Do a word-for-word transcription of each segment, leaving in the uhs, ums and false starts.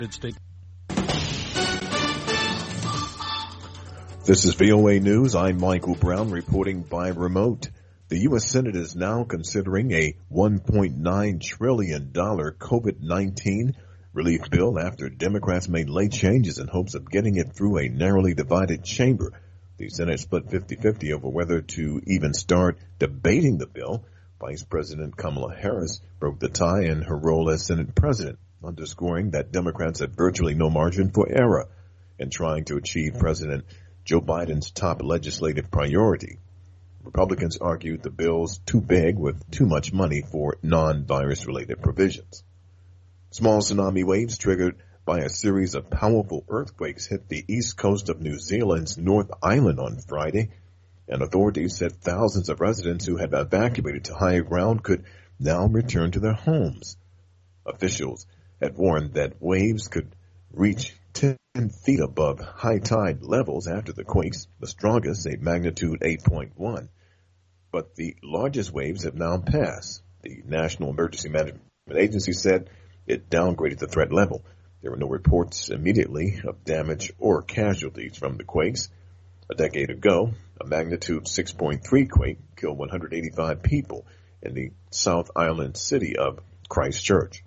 State. This is V O A News. I'm Michael Brown reporting by remote. The U S Senate is now considering a one point nine trillion dollars COVID nineteen relief bill after Democrats made late changes in hopes of getting it through a narrowly divided chamber. The Senate split fifty-fifty over whether to even start debating the bill. Vice President Kamala Harris broke the tie in her role as Senate President, underscoring that Democrats have virtually no margin for error in trying to achieve President Joe Biden's top legislative priority. Republicans argued the bill's too big with too much money for non-virus related provisions. Small tsunami waves triggered by a series of powerful earthquakes hit the east coast of New Zealand's North Island on Friday, and authorities said thousands of residents who had evacuated to higher ground could now return to their homes. Officials had warned that waves could reach ten feet above high tide levels after the quakes, the strongest a magnitude eight point one. But the largest waves have now passed. The National Emergency Management Agency said it downgraded the threat level. There were no reports immediately of damage or casualties from the quakes. A decade ago, a magnitude six point three quake killed one hundred eighty-five people in the South Island city of Christchurch.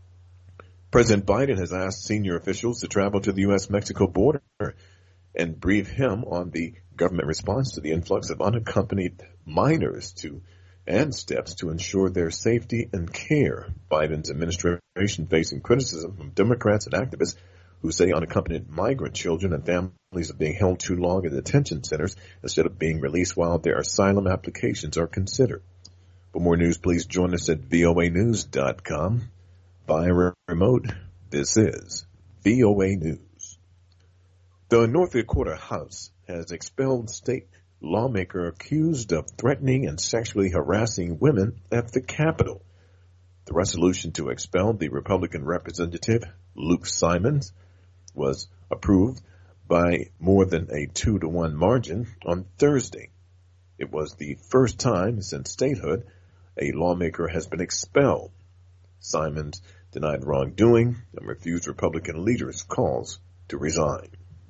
President Biden has asked senior officials to travel to the U S Mexico border and brief him on the government response to the influx of unaccompanied minors to and steps to ensure their safety and care. Biden's administration facing criticism from Democrats and activists who say unaccompanied migrant children and families are being held too long in detention centers instead of being released while their asylum applications are considered. For more news, please join us at V O A news dot com. Via remote, this is V O A News. The North Dakota House has expelled state lawmaker accused of threatening and sexually harassing women at the Capitol. The resolution to expel the Republican representative, Luke Simons, was approved by more than a two to one margin on Thursday. It was the first time since statehood a lawmaker has been expelled. Simons denied wrongdoing and refused Republican leaders' calls to resign.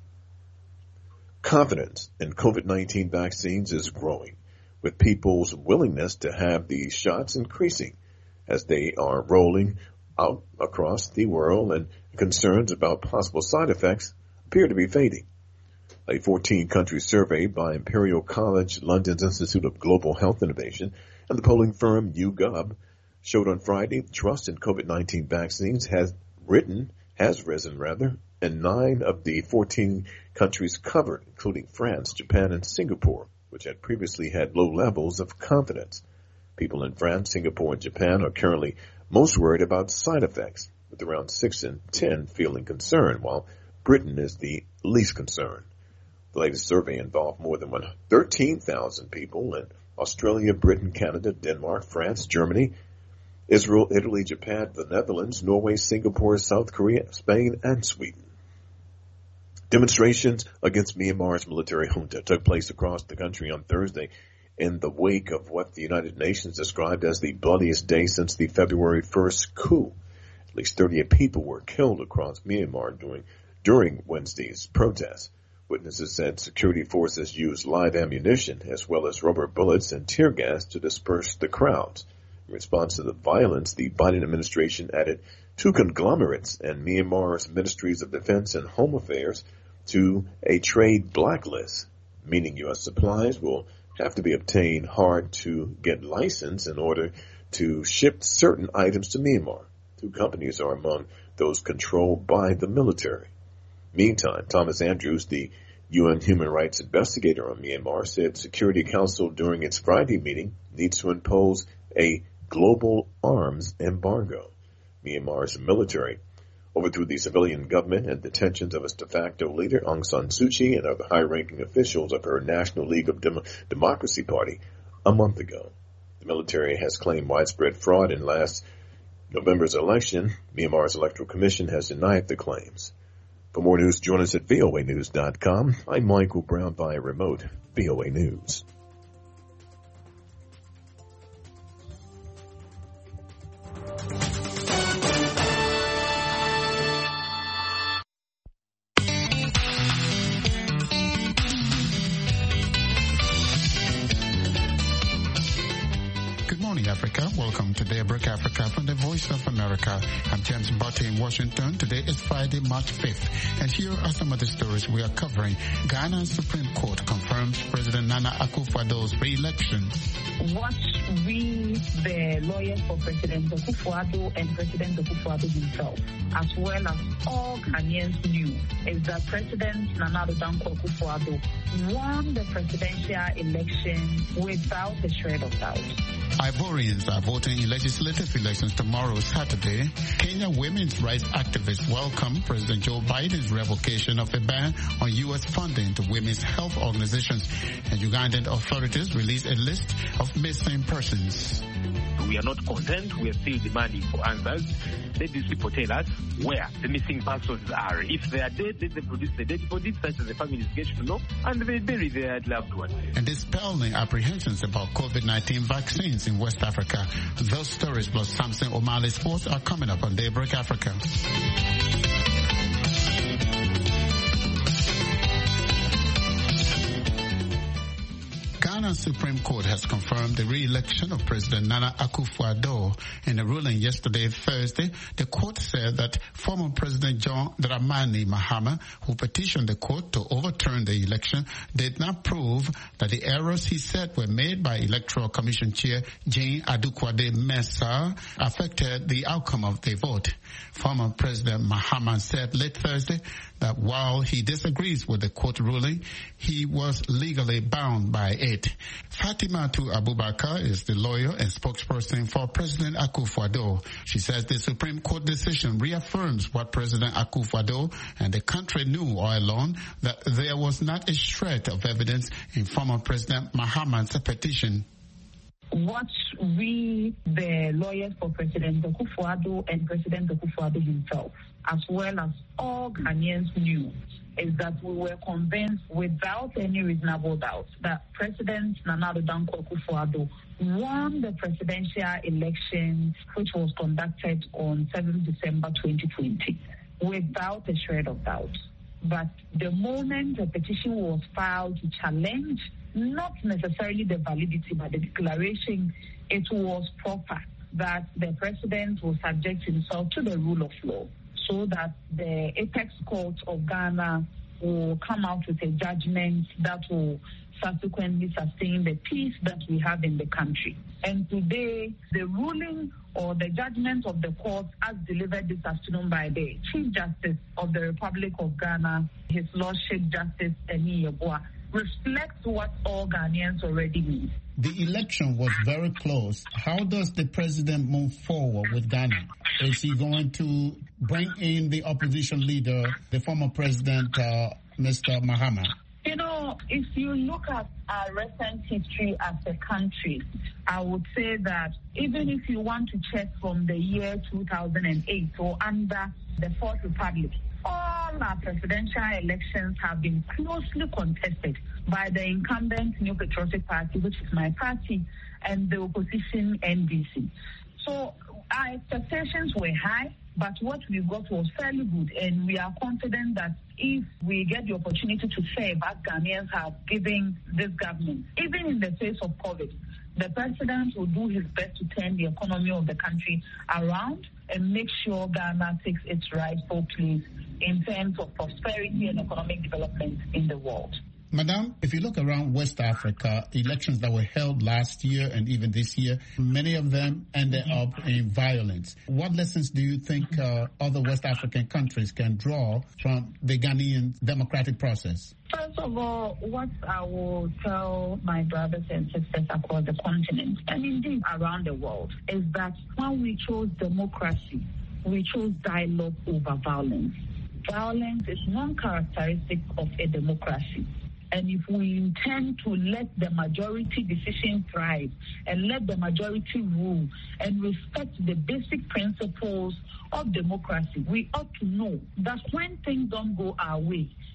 Confidence in COVID nineteen vaccines is growing, with people's willingness to have these shots increasing as they are rolling out across the world, and concerns about possible side effects appear to be fading. A fourteen-country survey by Imperial College London's Institute of Global Health Innovation and the polling firm YouGov showed on Friday trust in COVID nineteen vaccines has written, has risen rather, in nine of the fourteen countries covered, including France, Japan, and Singapore, which had previously had low levels of confidence. People in France, Singapore, and Japan are currently most worried about side effects, with around six in ten feeling concerned, while Britain is the least concerned. The latest survey involved more than thirteen thousand people in Australia, Britain, Canada, Denmark, France, Germany, Israel, Italy, Japan, the Netherlands, Norway, Singapore, South Korea, Spain, and Sweden. Demonstrations against Myanmar's military junta took place across the country on Thursday in the wake of what the United Nations described as the bloodiest day since the February first coup. At least thirty-eight people were killed across Myanmar during, during Wednesday's protests. Witnesses said security forces used live ammunition as well as rubber bullets and tear gas to disperse the crowds. In response to the violence, the Biden administration added two conglomerates and Myanmar's Ministries of Defense and Home Affairs to a trade blacklist, meaning U S supplies will have to be obtained hard to get licensed in order to ship certain items to Myanmar. Two companies are among those controlled by the military. Meantime, Thomas Andrews, the U N human rights investigator on Myanmar, said Security Council during its Friday meeting needs to impose a global arms embargo. Myanmar's military overthrew the civilian government and detentions of its de facto leader Aung San Suu Kyi and other high-ranking officials of her National League of Dem- Democracy Party a month ago. The military has claimed widespread fraud in last November's election. Myanmar's Electoral Commission has denied the claims. For more news, join us at V O A news dot com. I'm Michael Brown via remote, V O A News. Africa. Welcome to Daybreak Africa from the Voice of America. I'm James Butte in Washington. Today is Friday, March fifth. And here are some of the stories we are covering. Ghana's Supreme Court confirms President Nana Akufo-Addo's re-election. What we, the lawyers for President Akufo-Addo and President Akufo-Addo himself, as well as all Ghanaians knew, is that President Nana Addo Akufo-Addo won the presidential election without a shred of doubt. Ivorians are voting in legislative elections tomorrow, Saturday. Kenya women's rights activists welcome President Joe Biden's revocation of a ban on U S funding to women's health organizations. And Ugandan authorities released a list of missing persons. We are not content. We are still demanding for answers. Let these people tell us where the missing persons are. If they are dead, let them produce the dead bodies, such as the families get to know, and they bury their loved ones. And dispelling apprehensions about COVID nineteen vaccines in West Africa. Those stories plus Samson O'Malley Sports are coming up on Daybreak Africa. Ghana's Supreme Court has confirmed the re-election of President Nana Akufo-Addo. In a ruling yesterday, Thursday, the court said that former President John Dramani Mahama, who petitioned the court to overturn the election, did not prove that the errors he said were made by Electoral Commission Chair Jane Adukwade-Mensah affected the outcome of the vote. Former President Mahama said late Thursday that while he disagrees with the court ruling, he was legally bound by it. Fatimatu Abubakar is the lawyer and spokesperson for President Akufo-Addo. She says the Supreme Court decision reaffirms what President Akufo-Addo and the country knew all along, that there was not a shred of evidence in former President Mahama's petition. What we, the lawyers for President Akufo-Addo and President Akufo-Addo himself, as well as all Ghanaians knew, is that we were convinced without any reasonable doubt that President Nana Addo Akufo-Addo won the presidential election, which was conducted on seventh of December twenty twenty, without a shred of doubt. But the moment a petition was filed to challenge not necessarily the validity, but the declaration, it was proper that the president will subject himself to the rule of law, so that the apex court of Ghana will come out with a judgment that will subsequently sustain the peace that we have in the country. And today, the ruling or the judgment of the court as delivered this afternoon by the Chief Justice of the Republic of Ghana, His Lordship Justice Eni Yeboah, reflects what all Ghanaians already knew. The election was very close. How does the president move forward with Ghana? Is he going to bring in the opposition leader, the former president, uh, Mister Mahama? You know, if you look at our recent history as a country, I would say that even if you want to check from the year two thousand eight or under the Fourth Republic, all our presidential elections have been closely contested by the incumbent New Patriotic Party, which is my party, and the opposition N D C. So our expectations were high, but what we got was fairly good, and we are confident that if we get the opportunity to serve as Ghanaians have given this government, even in the face of COVID, the president will do his best to turn the economy of the country around and make sure Ghana takes its rightful place in terms of prosperity and economic development in the world. Madam, if you look around West Africa, elections that were held last year and even this year, many of them ended up in violence. What lessons do you think uh, other West African countries can draw from the Ghanaian democratic process? First of all, what I will tell my brothers and sisters across the continent and indeed around the world is that when we chose democracy, we chose dialogue over violence. Violence is non-characteristic of a democracy. And if we intend to let the majority decision thrive and let the majority rule and respect the basic principles of democracy, we ought to know that when things don't go our way,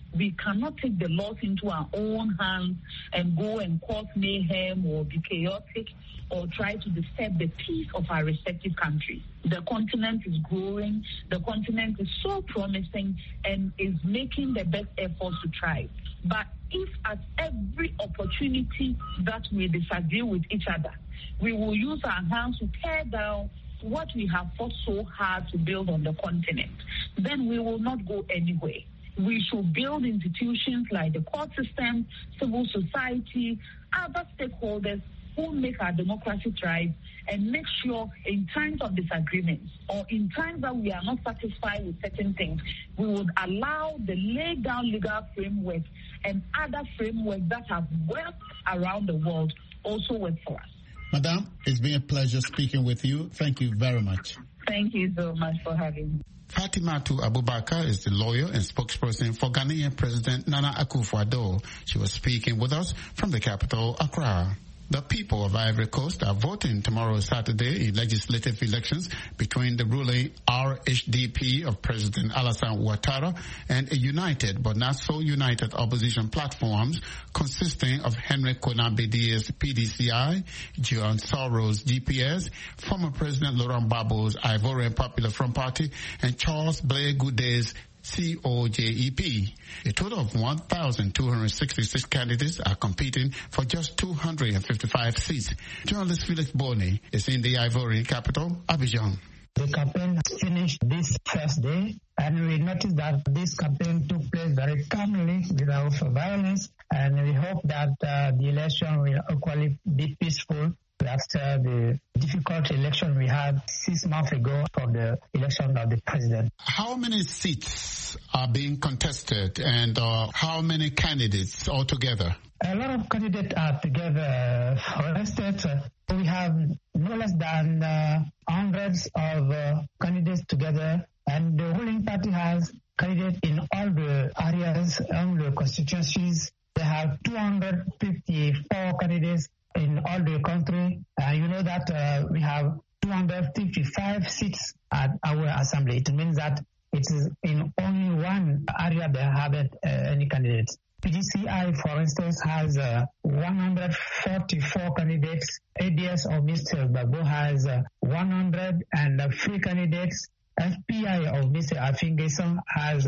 We cannot take the laws into our own hands and go and cause mayhem or be chaotic or try to disturb the peace of our respective countries. The continent is growing. The continent is so promising and is making the best efforts to try. But if at every opportunity that we disagree with each other, we will use our hands to tear down what we have fought so hard to build on the continent, then we will not go anywhere. We should build institutions like the court system, civil society, other stakeholders who make our democracy thrive and make sure in times of disagreements or in times that we are not satisfied with certain things, we would allow the laid down legal framework and other frameworks that have worked around the world also work for us. Madam, it's been a pleasure speaking with you. Thank you very much. Thank you so much for having me. Fatimatu Abubakar is the lawyer and spokesperson for Ghanaian President Nana Akufo-Addo. She was speaking with us from the capital, Accra. The people of Ivory Coast are voting tomorrow, Saturday, in legislative elections between the ruling R H D P of President Alassane Ouattara and a united but not so united opposition platforms consisting of Henry Konan Bedia's P D C I, John Soros' G P S, former President Laurent Gbagbo's Ivorian Popular Front Party, and Charles Blé Goudé's C O J E P. A total of one thousand two hundred sixty-six candidates are competing for just two hundred fifty-five seats. Journalist Felix Boni is in the Ivorian capital, Abidjan. The campaign has finished this first day, and we noticed that this campaign took place very calmly without violence, and we hope that uh, the election will equally be peaceful after the difficult election we had six months ago for the election of the president. How many seats are being contested and uh, how many candidates altogether? A lot of candidates are together. For instance, uh, we have no less than uh, hundreds of uh, candidates together, and the ruling party has candidates in all the areas, all the constituencies. They have two hundred fifty-four candidates in all the country. Uh, you know that uh, we have two hundred fifty-five seats at our assembly. It means that it is in only one area they haven't uh, any candidates. P D C I, for instance, has uh, one hundred forty-four candidates. A D S of Mister Gbagbo has uh, one hundred three candidates. F P I of Mister Afingeson has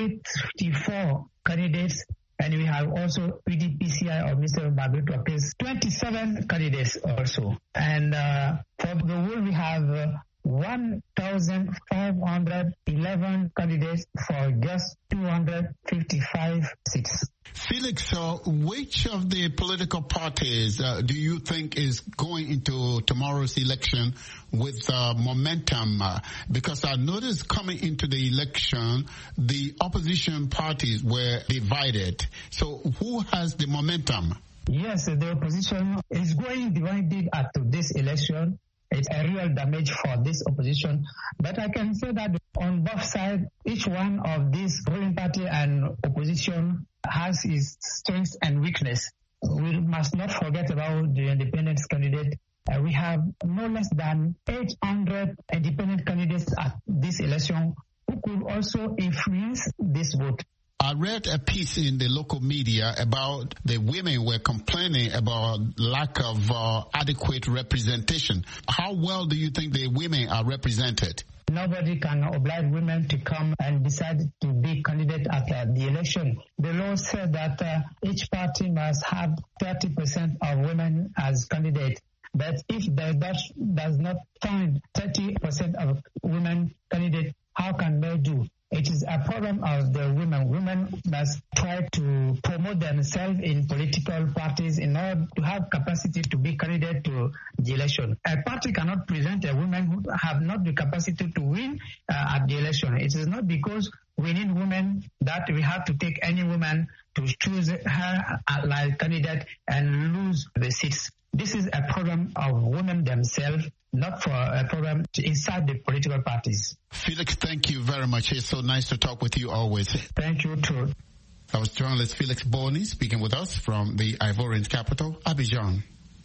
eighty-four candidates. And we have also P D P C I of Mister Babito Case, twenty-seven candidates also. And uh, for the whole, we have uh, one thousand five hundred eleven candidates for just two hundred fifty-five seats. Felix, uh, which of the political parties uh, do you think is going into tomorrow's election with uh, momentum? Uh, because I noticed coming into the election, the opposition parties were divided. So who has the momentum? Yes, the opposition is going divided at this election. It's a real damage for this opposition. But I can say that on both sides, each one of these ruling party and opposition has its strengths and weakness. We must not forget about the independent candidate. Uh, we have no less than eight hundred independent candidates at this election who could also influence this vote. I read a piece in the local media about the women were complaining about lack of uh, adequate representation. How well do you think the women are represented? Nobody can oblige women to come and decide to be candidate at uh, the election. The law said that uh, each party must have thirty percent of women as candidates. But if they does, does not find thirty percent of women candidates, how can they do? It is a problem of the women. Women must try to promote themselves in political parties in order to have capacity to be candidate to the election. A party cannot present a woman who have not the capacity to win uh, at the election. It is not because we need women that we have to take any woman to choose her like candidate and lose the seats. This is a problem of women themselves, not for a problem inside the political parties. Felix, thank you very much. It's so nice to talk with you always. Thank you too. That was journalist Felix Boni speaking with us from the Ivorian capital, Abidjan.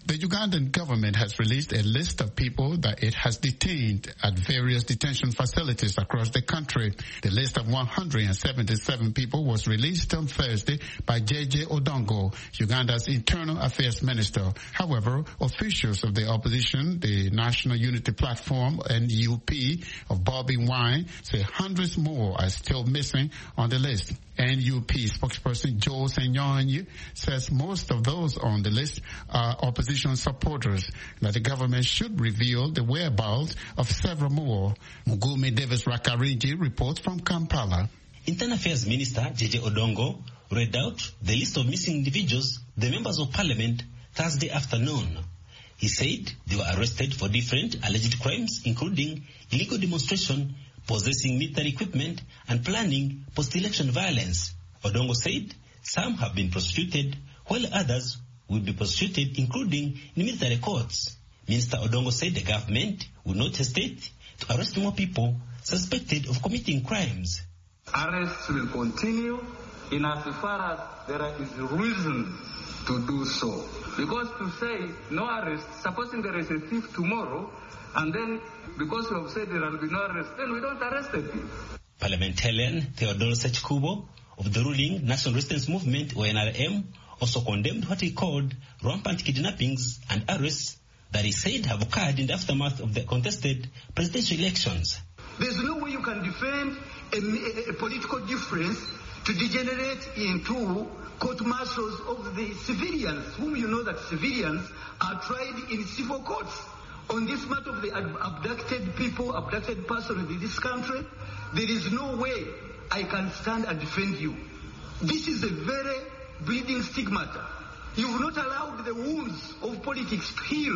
The Ugandan government has released a list of people that it has detained at various detention facilities across the country. The list of one hundred seventy-seven people was released on Thursday by J J Odongo, Uganda's Internal Affairs Minister. However, officials of the opposition, the National Unity Platform, N U P, of Bobby Wine, say hundreds more are still missing on the list. N U P spokesperson Joe Senyonyi says most of those on the list are opposition supporters, that the government should reveal the whereabouts of several more. Mugume Davis Rakarinji reports from Kampala. Internal Affairs Minister J J Odongo read out the list of missing individuals, the members of parliament, Thursday afternoon. He said they were arrested for different alleged crimes, including illegal demonstration, possessing military equipment, and planning post-election violence. Odongo said some have been prosecuted, while others will be prosecuted, including in military courts. Minister Odongo said the government will not hesitate to arrest more people suspected of committing crimes. Arrests will continue in as far as there is reason to do so. Because to say no arrest, supposing there is a thief tomorrow, and then because we have said there will be no arrest, then we don't arrest the thief. Parliamentarian Theodore Sechkubo of the ruling National Resistance Movement, O N R M, also condemned what he called rampant kidnappings and arrests that he said have occurred in the aftermath of the contested presidential elections. There's no way you can defend a, a, a political difference to degenerate into court-martials of the civilians, whom you know that civilians are tried in civil courts. On this matter of the abducted people, abducted persons in this country, there is no way I can stand and defend you. This is a very bleeding stigmata. You've not allowed the wounds of politics to heal.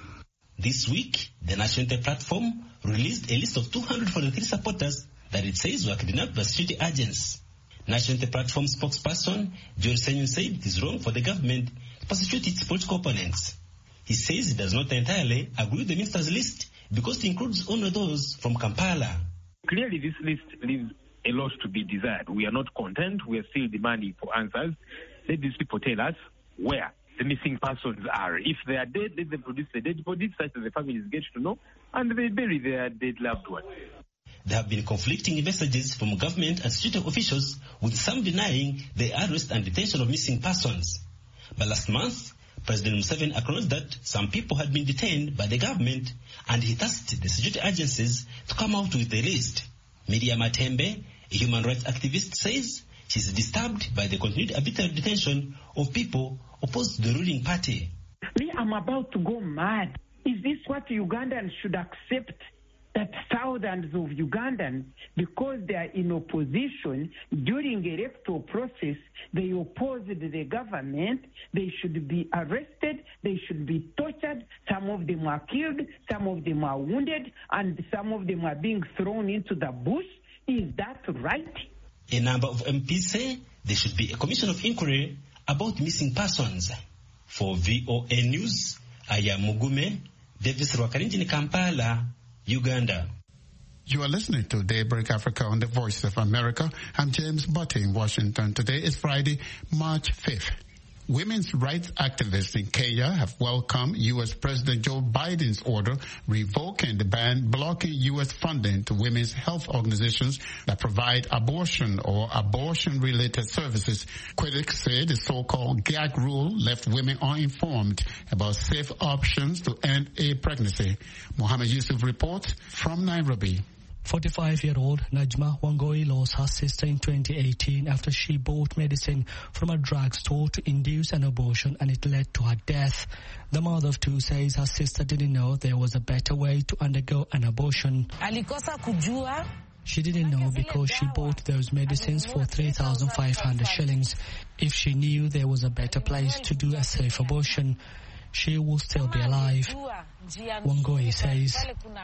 This week, the National Unity Platform released a list of two hundred forty-three supporters that it says were kidnapped by security agents. National Unity Platform spokesperson George Senyon said it is wrong for the government to prosecute its political opponents. He says he does not entirely agree with the minister's list because it includes only those from Kampala. Clearly, this list leaves a lot to be desired. We are not content. We are still demanding for answers. Let these people tell us where the missing persons are. If they are dead, let them produce the dead bodies such that the families get to know, and they bury their dead loved ones. There have been conflicting messages from government and security officials, with some denying the arrest and detention of missing persons. But last month, President Museveni acknowledged that some people had been detained by the government, and he tasked the security agencies to come out with a list. Miriam Matembe, a human rights activist, says she is disturbed by the continued arbitrary detention of people opposed to the ruling party. Me, I'm about to go mad. Is this what Ugandans should accept? That thousands of Ugandans, because they are in opposition during the electoral process, they opposed the government, they should be arrested, they should be tortured, some of them are killed, some of them are wounded, and some of them are being thrown into the bush? Is that right? A number of M Ps say there should be a commission of inquiry about missing persons. For V O A News, I am Mugume Davis Rwakarinji in Kampala, Uganda. You are listening to Daybreak Africa on the Voice of America. I'm James Butte in Washington. Today is Friday, March fifth. Women's rights activists in Kenya have welcomed U S President Joe Biden's order revoking the ban blocking U S funding to women's health organizations that provide abortion or abortion-related services. Critics say the so-called gag rule left women uninformed about safe options to end a pregnancy. Mohammed Yusuf reports from Nairobi. forty-five-year-old Najma Wangoi lost her sister in twenty eighteen after she bought medicine from a drugstore to induce an abortion, and it led to her death. The mother of two says her sister didn't know there was a better way to undergo an abortion. Alikosa kujua. She didn't know because she bought those medicines for three thousand five hundred shillings. If she knew there was a better place to do a safe abortion, she will still be alive. Wangoi says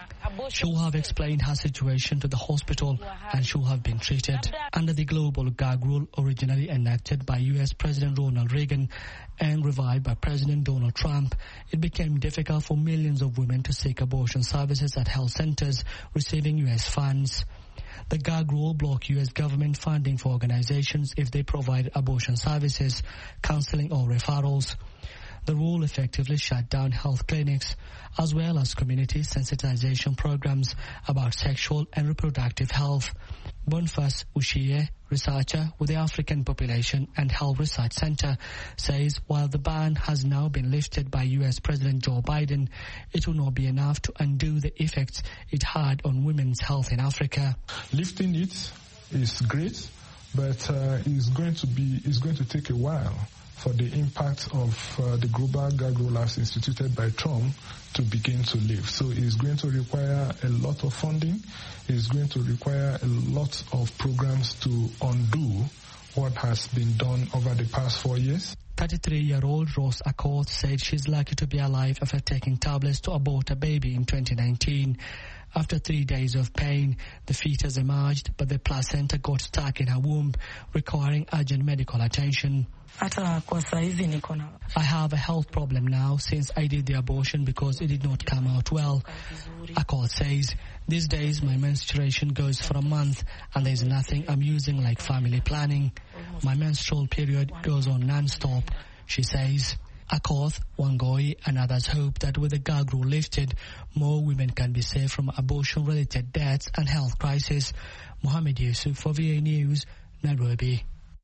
she will have explained her situation to the hospital and she will have been treated. Under the global gag rule originally enacted by U S President Ronald Reagan and revived by President Donald Trump, it became difficult for millions of women to seek abortion services at health centers receiving U S funds. The gag rule blocked U S government funding for organizations if they provide abortion services, counseling or referrals. The rule effectively shut down health clinics, as well as community sensitization programs about sexual and reproductive health. Bonfas Ushie, researcher with the African Population and Health Research Center, says while the ban has now been lifted by U S President Joe Biden, it will not be enough to undo the effects it had on women's health in Africa. Lifting it is great, but uh, it's going to be it's going to take a while for the impact of uh, the global gag rule as instituted by Trump to begin to live. So it's going to require a lot of funding. It's going to require a lot of programs to undo what has been done over the past four years. thirty-three-year-old Rose Accord said she's lucky to be alive after taking tablets to abort a baby in twenty nineteen. After three days of pain, the fetus emerged, but the placenta got stuck in her womb, requiring urgent medical attention. I have a health problem now since I did the abortion because it did not come out well. Accord says, these days my menstruation goes for a month and there's nothing I'm using like family planning. My menstrual period goes on non-stop, she says. Akoth, Wangoi and others hope that with the gag rule lifted, more women can be saved from abortion-related deaths and health crisis. Mohammed Yusuf for V A News, Nairobi.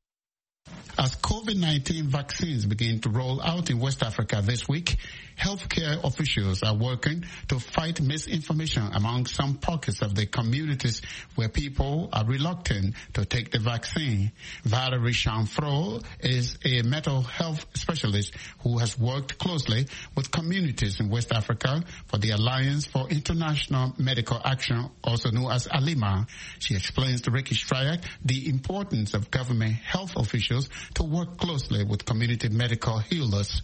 As COVID nineteen vaccines begin to roll out in West Africa this week, healthcare officials are working to fight misinformation among some pockets of the communities where people are reluctant to take the vaccine. Valerie Chanfro is a mental health specialist who has worked closely with communities in West Africa for the Alliance for International Medical Action, also known as ALIMA. She explains to Ricky Stryak the importance of government health officials to work closely with community medical healers.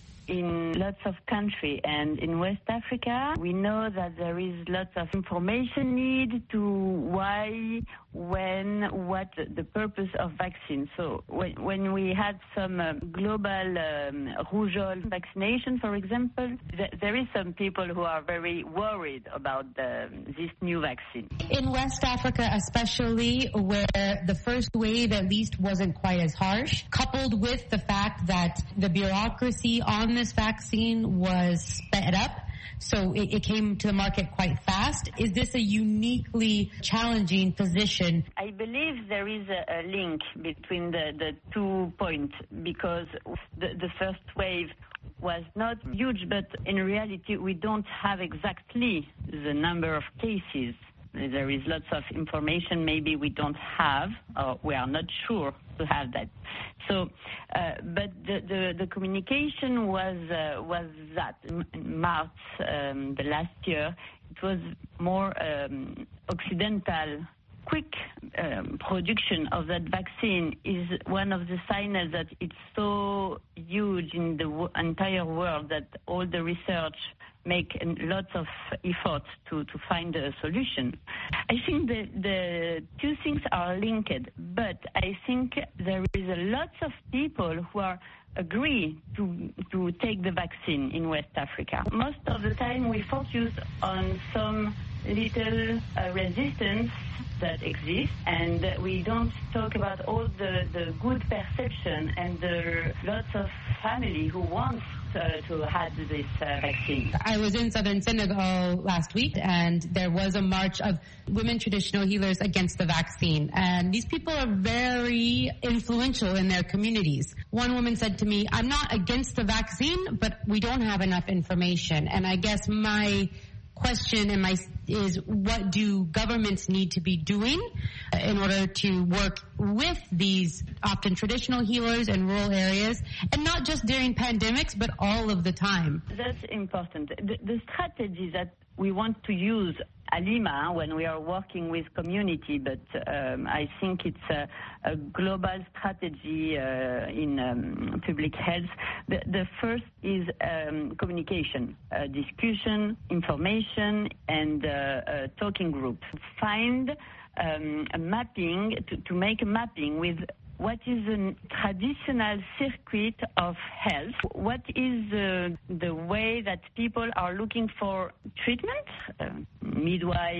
In lots of countries and in West Africa, we know that there is lots of information need to why, when, what the purpose of vaccine. So when, when we had some uh, global um, rougeole vaccination, for example, th- there is some people who are very worried about the, this new vaccine. In West Africa especially, where the first wave at least wasn't quite as harsh, coupled with the fact that the bureaucracy on this vaccine was sped up, so it, it came to the market quite fast. Is this a uniquely challenging position? I believe there is a, a link between the, the two points, because the, the first wave was not huge, but in reality we don't have exactly the number of cases. There is lots of information maybe we don't have, or we are not sure to have that. So, uh, but the, the, the communication was uh, was that in March um, the last year, it was more um, occidental. Quick um, production of that vaccine is one of the signs that it's so huge in the w- entire world that all the research make lots of effort to, to find a solution. I think the, the two things are linked, but I think there is a lot of people who are agree to to take the vaccine in West Africa. Most of the time we focus on some little uh, resistance that exists, and we don't talk about all the, the good perception and the lots of family who wants uh, to have this uh, vaccine. I was in southern Senegal last week, and there was a march of women traditional healers against the vaccine. And these people are very influential in their communities. One woman said to me, I'm not against the vaccine, but we don't have enough information. And I guess my question and my is what do governments need to be doing in order to work with these often traditional healers in rural areas, and not just during pandemics, but all of the time? That's important. The, the strategy that we want to use ALIMA when we are working with community, but um, I think it's a, a global strategy uh, in um, public health. The, the first is um, communication, uh, discussion, information, and uh, uh, talking groups. Find um, a mapping, to, to make a mapping with what is a traditional circuit of health? What is uh, the way that people are looking for treatment? Uh, midwife,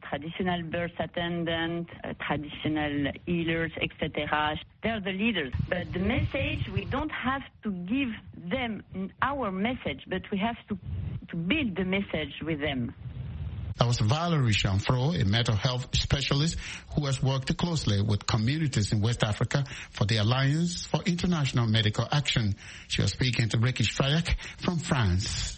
traditional birth attendants, uh, traditional healers, et cetera. They're the leaders. But the message, we don't have to give them our message, but we have to, to build the message with them. That was Valerie Chamfro, a mental health specialist who has worked closely with communities in West Africa for the Alliance for International Medical Action. She was speaking to Ricky Strayak from France.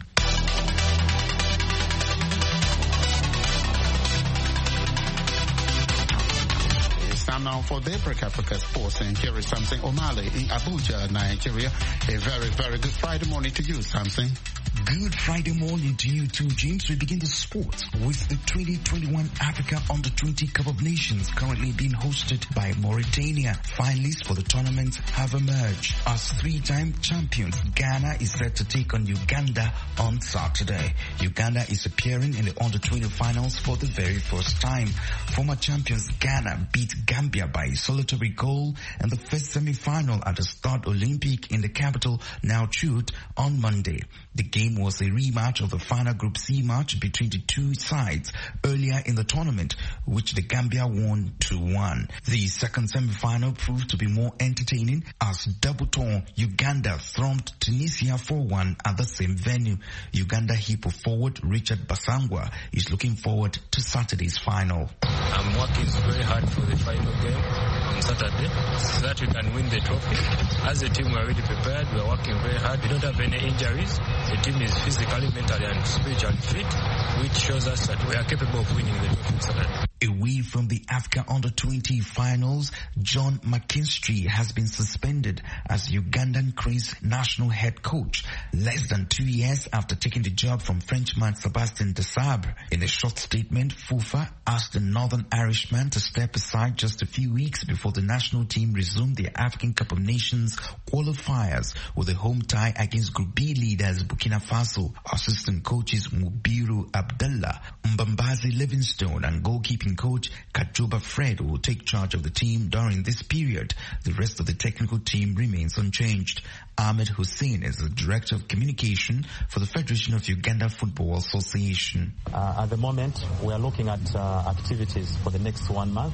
It's time now for Daybreak Africa Sports, and here is Samson O'Malley in Abuja, Nigeria. A very, very good Friday morning to you, Samson. Good Friday morning to you too, James. We begin the sports with the twenty twenty-one Africa Under twenty Cup of Nations currently being hosted by Mauritania. Finalists for the tournament have emerged. As three-time champions, Ghana is set to take on Uganda on Saturday. Uganda is appearing in the Under twenty finals for the very first time. Former champions Ghana beat Gambia by a solitary goal in the first semi-final at the Stade Olympique in the capital, Nouakchott, on Monday. The game was a rematch of the final Group C match between the two sides earlier in the tournament, which the Gambia won two one. The second semi-final proved to be more entertaining as Double-Ton Uganda thumped Tunisia four one at the same venue. Uganda hippo forward Richard Basangwa is looking forward to Saturday's final. I'm working very hard for the final game on Saturday so that we can win the trophy. As a team, we are already prepared. We are working very hard. We don't have any injuries. The team is physically, mentally, and spiritually fit, which shows us that we are capable of winning the trophy on Saturday. Away from the Africa Under twenty finals, John McKinstry has been suspended as Ugandan Cranes national head coach less than two years after taking the job from Frenchman Sébastien Desabre. In a short statement, FUFA asked the Northern Irishman to step aside just a few weeks before the national team resumed their African Cup of Nations qualifiers with a home tie against Group B leaders Burkina Faso. Assistant coaches Mubiru Abdallah, Mbambazi Livingstone and goalkeeping coach Kajoba Fred will take charge of the team during this period. The rest of the technical team remains unchanged. Ahmed Hussein is the Director of Communication for the Federation of Uganda Football Association. Uh, at the moment, we are looking at uh, activities for the next one month.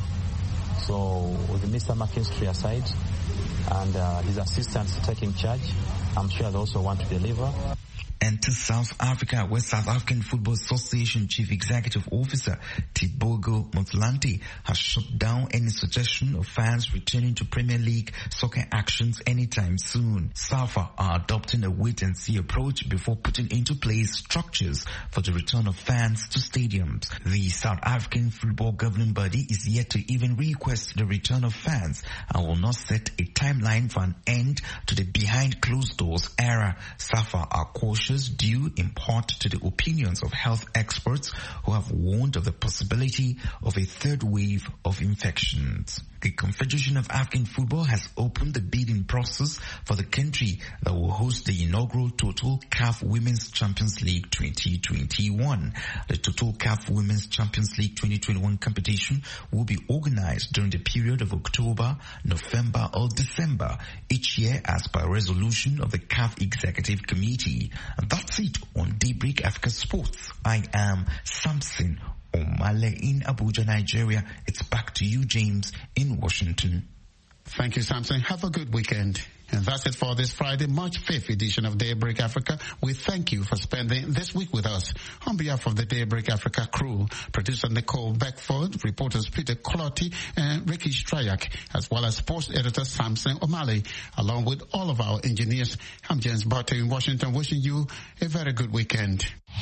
So with Mister McKinstry aside and uh, his assistants taking charge, I'm sure they also want to deliver. And to South Africa, where South African Football Association Chief Executive Officer Tibogo Motlanthe has shut down any suggestion of fans returning to Premier League soccer actions anytime soon. SAFA are adopting a wait-and-see approach before putting into place structures for the return of fans to stadiums. The South African football governing body is yet to even request the return of fans and will not set a timeline for an end to the behind-closed-doors era. SAFA are cautious due in part to the opinions of health experts who have warned of the possibility of a third wave of infections. The Confederation of African Football has opened the bidding process for the country that will host the inaugural Total C A F Women's Champions League twenty twenty-one. The Total C A F Women's Champions League twenty twenty-one competition will be organized during the period of October, November or December each year as per resolution of the C A F Executive Committee. And that's it on Daybreak Africa Sports. I am Samson O'Malley in Abuja, Nigeria. It's back to you, James, in Washington. Thank you, Samson. Have a good weekend. And that's it for this Friday, March fifth edition of Daybreak Africa. We thank you for spending this week with us. On behalf of the Daybreak Africa crew, producer Nicole Beckford, reporters Peter Clotty and Ricky Strayak, as well as sports editor Samson O'Malley, along with all of our engineers, I'm James Barter in Washington, wishing you a very good weekend.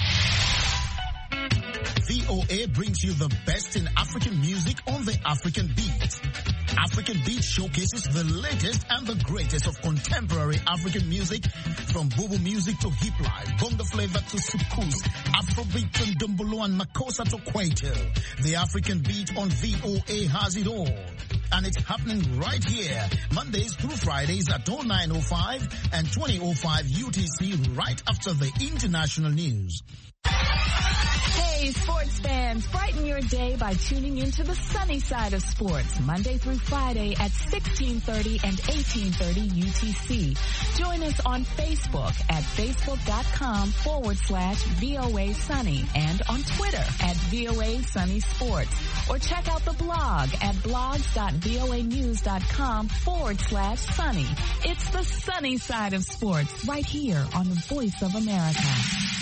V O A brings you the best in African music on the African Beat. African Beat showcases the latest and the greatest of contemporary African music, from Bobo music to hip life, bonga flavor to soukous, Afrobeat and Dumbolo and Makossa to Kwaito. The African Beat on V O A has it all. And it's happening right here, Mondays through Fridays at oh nine oh five and twenty oh five U T C, right after the international news. Hey, Hey, sports fans, brighten your day by tuning into the sunny side of sports, Monday through Friday at sixteen thirty and eighteen thirty U T C. Join us on Facebook at facebook.com forward slash VOA Sunny and on Twitter at VOA Sunny Sports. Or check out the blog at blogs.voanews.com forward slash sunny. It's the sunny side of sports right here on the Voice of America.